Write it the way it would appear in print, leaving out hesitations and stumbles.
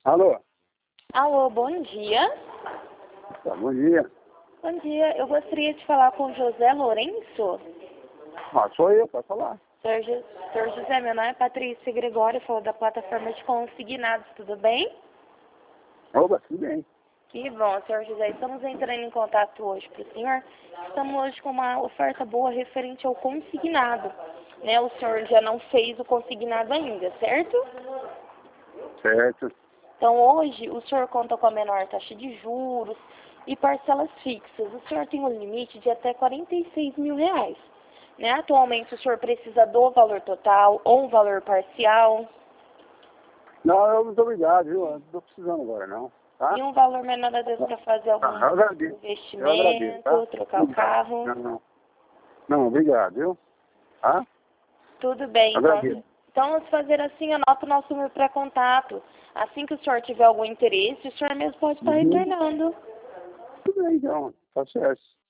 Alô? Alô, bom dia. Tá, bom dia. Bom dia, eu gostaria de falar com o José Lourenço. Ah, sou eu, pode falar. Senhor José, meu nome é Patrícia Gregório, falo da plataforma de consignados, tudo bem? Oba, tudo bem. Que bom, senhor José. Estamos entrando em contato hoje para o senhor. Estamos hoje com uma oferta boa referente ao consignado. Né? O senhor já não fez o consignado ainda, certo? Certo. Então hoje o senhor conta com a menor taxa de juros e parcelas fixas. O senhor tem um limite de até R$ 46.000. Né? Atualmente o senhor precisa do valor total ou um valor parcial. Não, eu muito obrigado, viu? Eu não estou precisando agora, não. Tá? E um valor menor, às vezes, para fazer algum Eu agradeço. Eu agradeço, tá? investimento, trocar o Obrigado. carro. Não, obrigado, viu? Tá? Tudo bem, então. Agradeço. Então, vamos fazer assim, anota o nosso número para contato. Assim que o senhor tiver algum interesse, o senhor mesmo pode estar retornando. Tudo bem, então. Tá certo.